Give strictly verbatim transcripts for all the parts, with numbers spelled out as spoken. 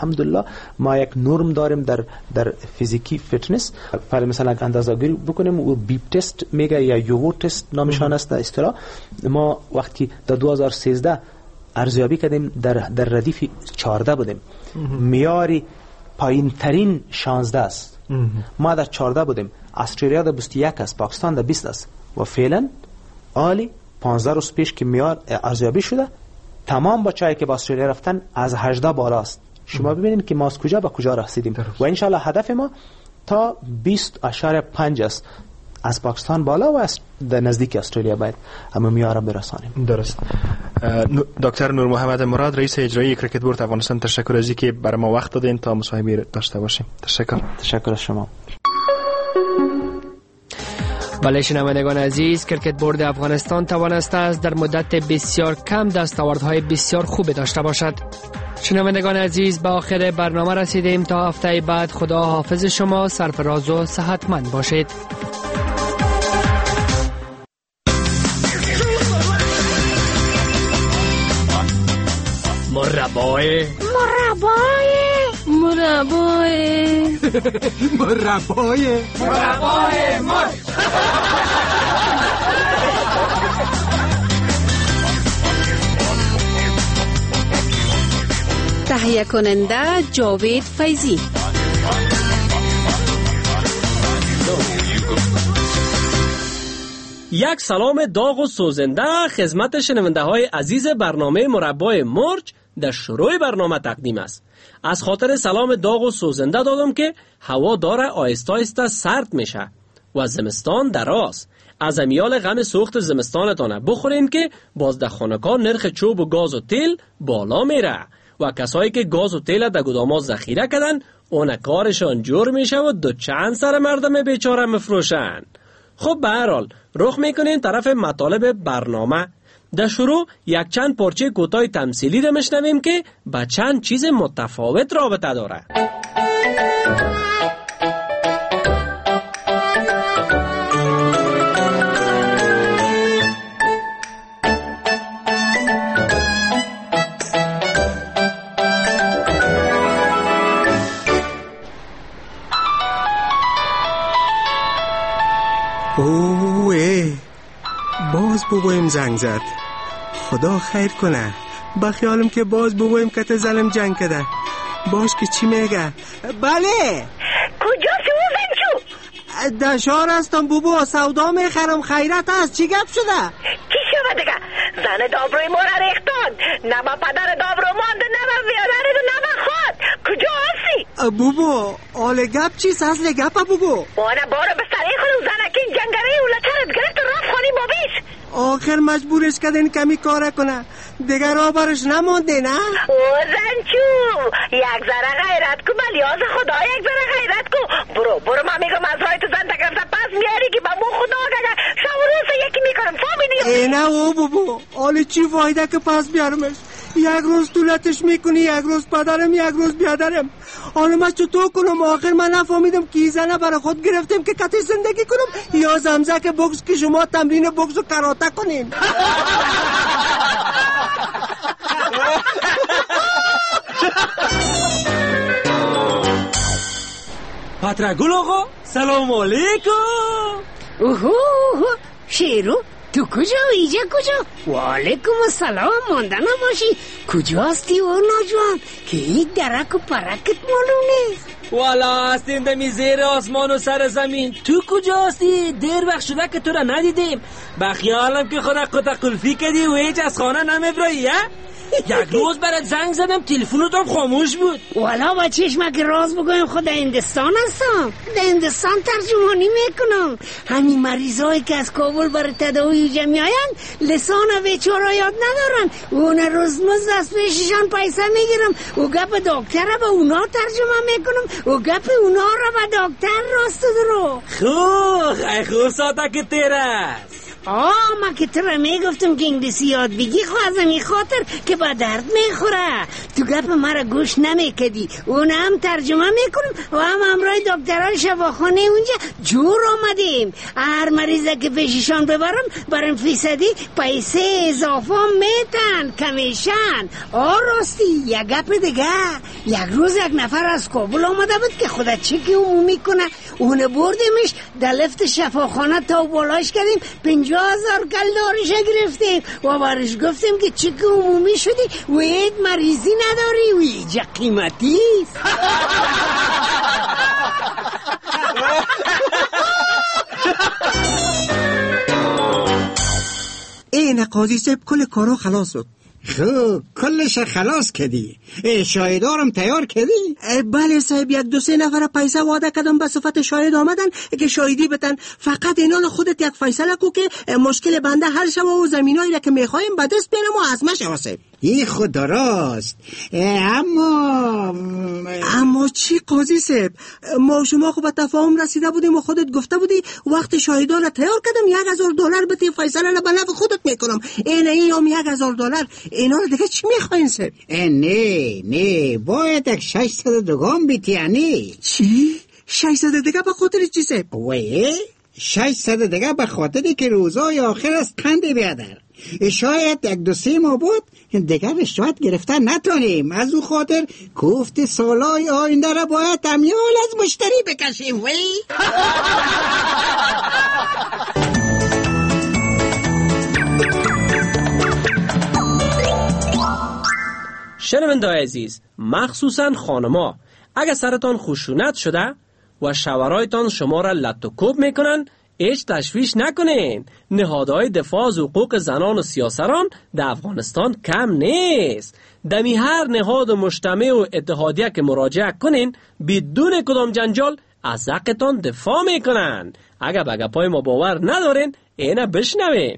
الحمدلله ما یک نرم داریم در در فیزیکی فیتنس. ولی مثلا اندازه‌گیری بکنیم و بیپ تست میگه یا یوگو تست نامشان است در اصطلاح. ما وقتی در دو هزار و سیزده ارزیابی کردیم در در ردیف چهارده بودیم، میاری پایین ترین شانزده است. ما در چهارده بودیم، استرالیا در بیست و یک است، پاکستان در بیست است و فعلا عالی پانزده روز پیش که میار ارزیابی شده تمام بچه‌ای که با استرالیا رفتن از هجده بالا است. شما ببینید که ما از کجا به کجا رسیدیم و ان شاء الله هدف ما تا بیست اشاره پنج است، از پاکستان بالا و از در نزدیک استرالیا باید اما میاره برسانیم. درست. دکتر نور محمد مراد رئیس اجرایی کریکت بورد افغانستان، تشکر از اینکه برای ما وقت دادین تا مصاحبه داشته باشیم. تشکر. تشکر از شما. بله شنوندگان عزیز، کریکت بورد افغانستان توانسته است در مدت بسیار کم دستاوردهای بسیار خوب داشته باشد. شنوندگان عزیز، به آخر برنامه رسیدیم. تا هفته بعد خدا حافظ شما، سرفراز و صحتمند باشید. مربای مربای مربای مربای مربای مر تهیه کننده جاوید فیضی. یک سلام داغ و سوزنده خدمت شنونده های عزیز برنامه مربای مرج در شروع برنامه تقدیم است. از خاطر سلام داغ و سوزنده دادم که هوا داره آهسته آهسته سرد میشه و زمستان دراز. از امیال غم سوخت زمستانتان بخورین که باز در خانکان نرخ چوب و گاز و تیل بالا میره و کسایی که گاز و تیل در گدام‌ها ذخیره کردن اون کارشان جور میشه و دو چند سر مردم بیچاره مفروشن. خب به هر حال رخ میکنیم طرف مطالب برنامه. در شروع یک چند پارچه کوتاه تمثیلی را میشنویم که با چند چیز متفاوت رابطه داره. اوه باز بابایم زنگ زد. خدا خیر کنه. با خیالم که باز بابایم کت زنم جنگ کده. باش که چی میگه؟ بله. کجا سوزن چو؟ در شهر هستم بابا، سودا میخرم. خیرت هست، چی گپ شده؟ چی شده دیگه؟ زن دابروی ما را ریختان. نه با پدر دابرو مانده، نه با ویادر و نه با خود. کجا هستی؟ بابا آل گپ چیست؟ اصل گپ بابا وانا بارو به سریع خودم زنکین جنگره و لچرت گرفت و رفت خانی بابیش. آخر مجبورش کردین کمی کاره کنه دیگر را برش نمونده نه؟ او زنچو یک ذره غیرت کو بلیاز خدا، یک ذره غیرت کو. برو برو ما میگم از رای تو زن تگرفته پس میاری که با مو خدا گگه شب و روز یکی میکنم فهمیدی؟ ای نه او بابا آلی چی فایده که پس بیارمش؟ یک روز طولتش میکنی، یک روز پدرم، یک روز بیادرم. حالا من چطور کنم؟ آخر من نفهمیدم که زنه برای خود گرفتیم که کتی زندگی کنم یا زمزک بوکس که شما تمرین بوکس و کراته کنین. پترگل آقا سلام علیکم. اوهو شیرو تو کجا؟ ایجا کجا؟ و علیکم السلام. مانده نباشی کجا هستی و ناجوان که این درک و پرکت معلوم نیست؟ والا هستیم دمی زیر آسمان و سر زمین. تو کجا هستی؟ دیر وقت شده که تو را ندیدیم. بخیالم که خدا قطع قلفی کردی و هیچ از خانه نمیبرایی. یک روز برات زنگ زدم تلفنت هم خاموش بود. والا با چشم که راز بگویم خود هندستان هستم. در هندستان ترجمانی میکنم. همین مریضایی که از کابل برای تداوی جمعی آین لسان بیچاره یاد ندارن. اون روز مز دست پیششان پیسه میگیرم و گپ دکتر را به اونا ترجمه میکنم و گپ اونا را به دکتر راست درو. خوب خیلی خوب ساعته که تیر است. آه ما که تو را میگفتم که انگلیسی یاد بگی خو از این خاطر که با درد میخوره. تو گپ مرا گوش نمیکدی. اون هم ترجمه میکنم و هم همراه دکتران شفاخانه اونجا جور آمدیم. هر مریضه که پیششان ببرم برم فیصدی پیسه اضافه میتن کمیشن. آه راستی یک گپ دیگه، یک روز یک نفر از کابل آمده بود که خدا چک عمومی کنه. اون بردیمش در لفت شفاخانه تا بالاش کردیم، پنجاه هزار کل دارش گرفتیم و بارش گفتیم که چک عمومی شدی و اید مریضی نداری و ایجا قیمتی این قاضی صاحب کل کارو خلاص شد. خب کلش خلاص کردی؟ شاهدارم تیار کردی؟ بله صاحب، یک دو سه نفر پیسه وعده کردم به صفت شاهد آمدن که شاهدی بتن. فقط اینان خودت یک فیصله کو که مشکل بنده حل شوه و زمینایی را که میخوایم به دست بیارم و از مشه صاحب. این خود درست، اما اما چی قاضی صاحب؟ ما شما خب به تفاهم رسیده بودیم و خودت گفته بودی وقت شاهدان را تیار کردم یک هزار دلار بتی فیصله را به نفع خودت میکنم. این این هم یک هزار دلار. اینا رو دیگه چی میخواین صاحب؟ نه نه باید یک ششصد دوگان بیتی. یعنی چی؟ ششصد دیگه به خاطر چی صاحب؟ وی ششصد دیگه به خاطری که روزای آخر است قند بیادر. شاید یک دو سه ماه بود دیگه رشوت گرفتن نتونیم. از او خاطر گفت سالای آینده را باید امیال از مشتری بکشیم. وی شنونده عزیز، مخصوصا خانما، اگر سرتان خشونت شده و شوهرایتان شما را لط و کوب میکنن، هیچ تشویش نکنین. نهادهای دفاع از حقوق زنان و سیاسران در افغانستان کم نیست. دمی هر نهاد مجتمع و اتحادیه که مراجعه کنین بدون کدام جنجال از حقتان دفاع میکنن. اگر به گپای ما باور ندارین اینه بشنوین.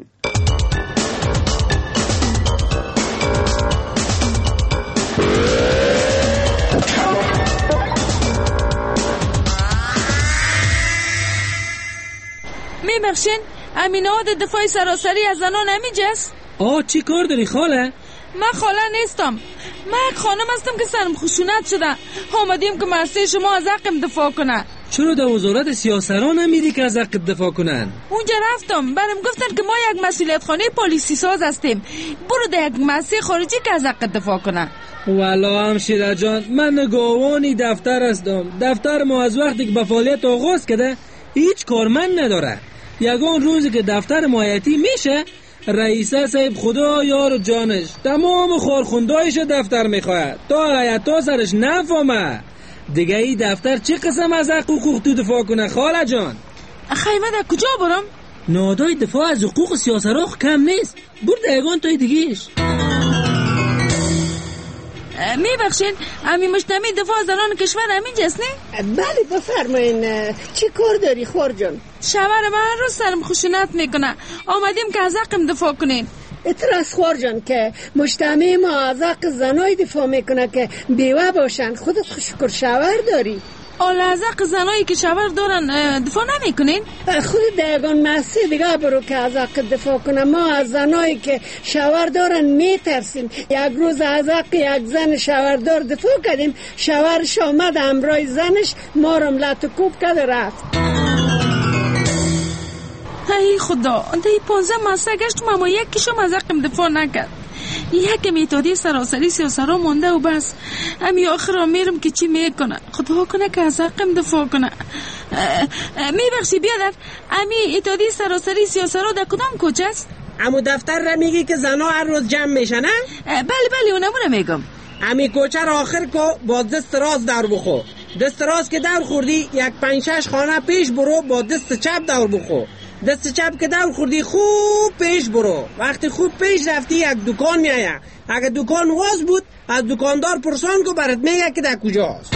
میبخشین امیناد دفاع سراسری از زنان همینجاست؟ آه چی کار داری خاله؟ من خاله نیستم، من یک خانم هستم که سرم خشونت شده. آمدیم که مرسی شما از حقم دفاع کنه. چرا در وزارت سیاسران نمیری که از حق دفاع کنن؟ اونجا رفتم، برام گفتن که ما یک مسئولیت خانه پلیسی ساز هستیم، برو در یک مؤسسه خارجی که از حق دفاع کنه. والا همشیره جان، من نگاوانی دفتر هستم. دفتر ما از وقتی که به فعالیت آغاز کرده هیچ کارمند نداره. یگان روزی که دفتر مایتی میشه رئیسه صاحب خدا یار جانش تمام خورخوندایش دفتر میخواهد تا حیاتا سرش نفهمه دیگه ای دفتر چه قسم از حقوق تو دفاع کنه خاله جان؟ خیمه در کجا برم؟ نهادهای دفاع از حقوق سیاسران کم نیست، برد ایگان توی دیگیش. میبخشین امی مجتمع دفاع زنان کشور همین جست نه؟ بله بفرمایین. چی کار داری خور جان؟ شوهر من هر روز سرم خشونت میکنه، آمدیم که از حقم دفاع کنین. اعتراض خور جان که مجتمع ما از حق زنای دفاع میکنه که بیوه باشن. خودت خوشکر شوهر داری. آله از حق زنایی که شوهر دارن دفاع نمی کنین؟ خود دیگان محصی دیگه برو که از حق دفاع کنه. ما از زنایی که شوهر دارن می ترسیم. یک روز از حق یک زن شوهردار دفاع کردیم، شوهرش آمد همراه زنش ما رو لط و کوب کرد رفت. ای خدا، دی پانزه مسته گشتم اما یکیشم از حقم دفاع نکرد. یک میتادی سراسری سیاسرا مونده و بس. امی آخر میرم که چی میکنه، خدا کنه که از حقم دفاع کنه. میبخشی بیادر، امی اتحادیه سراسری سیاسرا در کدام کوچه است؟ امو دفتر را میگی که زنا هر روز جمع میشن؟ بله بله اونمونه میگم. امی کوچه را آخر که با دست راست دور بخو. دست راست که دور خوردی یک پنج شش خانه پیش برو با دست چپ دور بخو. دست چپ که دور خوردی خوب پیش برو. وقتی خوب پیش رفتی یک دکان میایه. اگه دکان واز بود از دکاندار پرسان که برات میگه که در کجاست.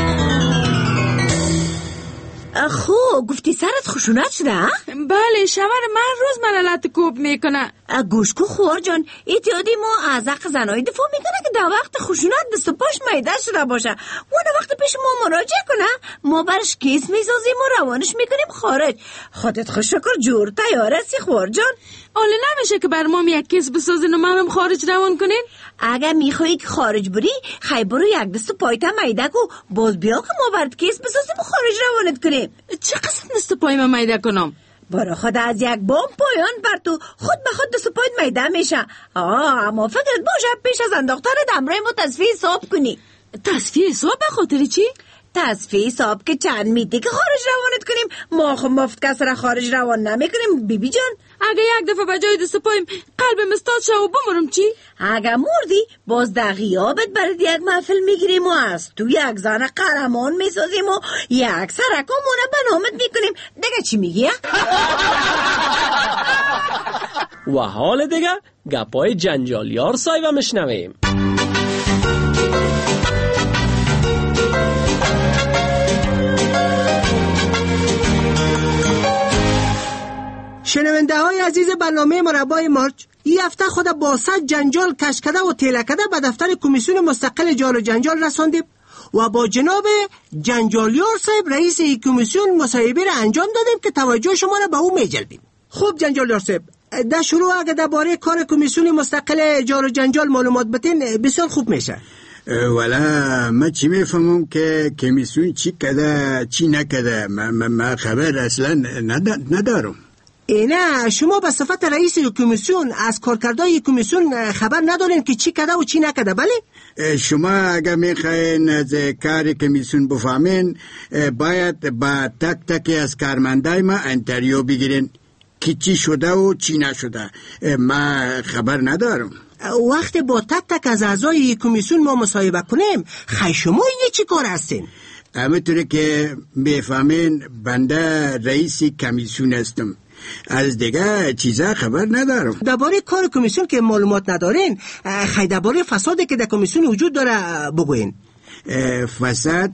خب گفتی سرت خشونت شده؟ بله شوهر من روز من لط کوب میکنه. گوش کو خور جان، اتحادیه ما از حق زنای دفاع میکنه که در وقت خشونت دست و پاش میده شده باشه اون وقت پیش ما مراجعه کنه، ما برش کیس میسازیم و روانش میکنیم خارج. خودت خوشکر جور تیار هستی خور جان؟ حالا نمیشه که بر ما یک کیس بسازین و ما هم خارج روان کنین؟ اگر میخوایی که خارج بری خیلی برو یک دست پایتا میده و باز بیا که ما برد کیس بسازیم و خارج روانت کنیم. چه قسم دست پای ما میده کنم؟ برای خود از یک بام پایان بر تو خود به خود دست پایت میده میشه. آه اما فکرت باشه پیش از انداختن دمره ما تصفیه حساب کنی. تصفیه حساب به خاطر چی؟ تصفیه حساب که چند میده که خارج روانت کنیم. ما خب مفت کس را خارج روان نمیکنیم بیبی بی جان. اگه یک دفعه بجای دست پایم قلبم استاد شو و بمرم چی؟ اگه مردی باز در غیابت برای یک محفل میگیریم و از تو یک زن قهرمان میسازیم و یک سرکامونه به نامت میکنیم. دیگه چی میگی؟ و حال دیگه گپای جنجالیار سایو مشنویم. شنونده های عزیز برنامه مربای مارچ، این هفته خود با صد جنجال کش کرده و تیله کرده به دفتر کمیسیون مستقل جال و جنجال رساندیم و با جناب جنجالیار صاحب رئیس این کمیسیون مصاحبه را انجام دادیم که توجه شما را به او میجلبیم. خب جنجالیار صاحب، در شروع اگه درباره کار کمیسیون مستقل جال و جنجال معلومات بدین بسیار خوب میشه. والا ما چی میفهمم که کمیسیون چی کده چی نکده، ما, ما خبر اصلا ندارم. نه شما به صفت رئیس کمیسیون از کارکردهای کمیسیون خبر ندارین که چی کده و چی نکده، بله؟ شما اگر میخواین از کار کمیسیون بفهمین باید با تک تک از کارمندای ما انتریو بگیرین که چی شده و چی نشده. ما خبر ندارم. وقت با تک تک از اعضای کمیسیون ما مصاحبه کنیم خیلی شما اینه چی کار هستین؟ همونطوری که میفهمین بنده رئیس کمیسیون هستم، از دیگه چیزا خبر ندارم. درباره کار کمیسیون که معلومات ندارین خیلی درباره فسادی که در کمیسیون وجود داره بگوین. فساد؟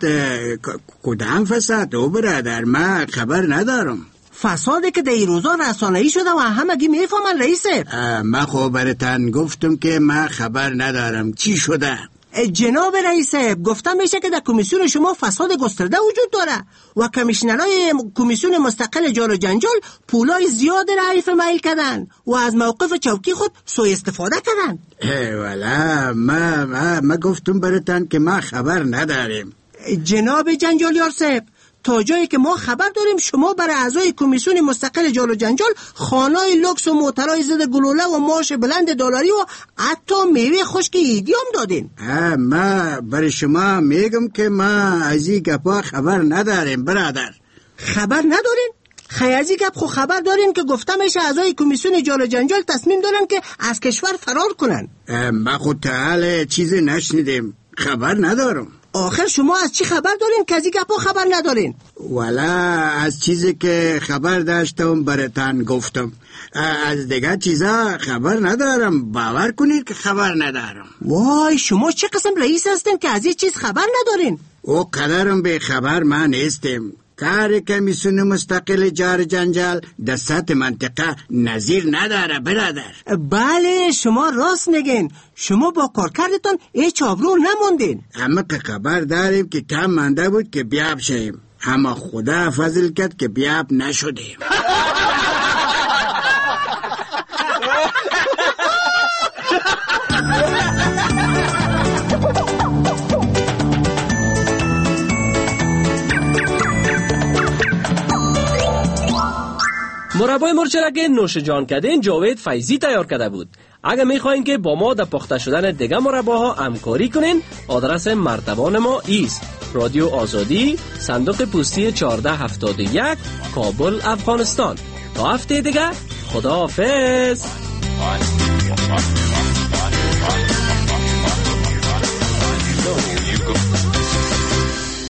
کدام فساد او برادر؟ ما خبر ندارم. فسادی که در این روزا رسانه‌ای شده و همگی میفهمن رئیسه. ما خب براتون گفتم که ما خبر ندارم چی شده. جناب رئیس گفتم میشه که در کمیسیون شما فساد گسترده وجود داره و کمیشنرهای کمیسیون مستقل جال و جنجال پولای زیاد را حریف میل کردن و از موقف چوکی خود سوء استفاده کردن. والا ما, ما, ما گفتم براتون که ما خبر نداریم. جناب جنجالیار صاحب، تا جایی که ما خبر داریم شما برای اعضای کمیسیون مستقل جال و جنجال خانه‌های لوکس و موترهای ضد گلوله و معاش بلند دلاری و حتی میوه خشک ایدیام دادین. ما برای شما میگم که ما از این گپا خبر نداریم برادر. خبر ندارین؟ خیلی از این گپ خو خبر دارین که گفته میشه اعضای کمیسیون جال و جنجال تصمیم دارن که از کشور فرار کنن. ما خود تا حال چیزی نشنیدیم، خبر ندارم. آخر شما از چی خبر دارین که از این گپا خبر ندارین؟ والا از چیزی که خبر داشتم براتون گفتم، از دیگه چیزا خبر ندارم. باور کنید که خبر ندارم. وای شما چه قسم رئیس هستین که از این چیز خبر ندارین؟ او قدرم به خبر من نیستم. کار کمیسیون مستقل جار جنجال در سطح منطقه نظیر نداره برادر. بله شما راست میگین، شما با کارکردتان هیچ آبرو نموندین. اما که خبر داریم که کم مانده بود که بیاب شیم، اما خدا فضل کرد که بیاب نشدیم. مربای مرچ را که نوش جان کردین جاوید فیضی تیار کرده بود. اگر میخواین که با ما در پخته شدن دیگه مرباها همکاری کنین، آدرس مرتبان ما ایست: رادیو آزادی، صندوق پستی چهارده هفتاد و یک، کابل، افغانستان. تا هفته دیگه خدا حافظ.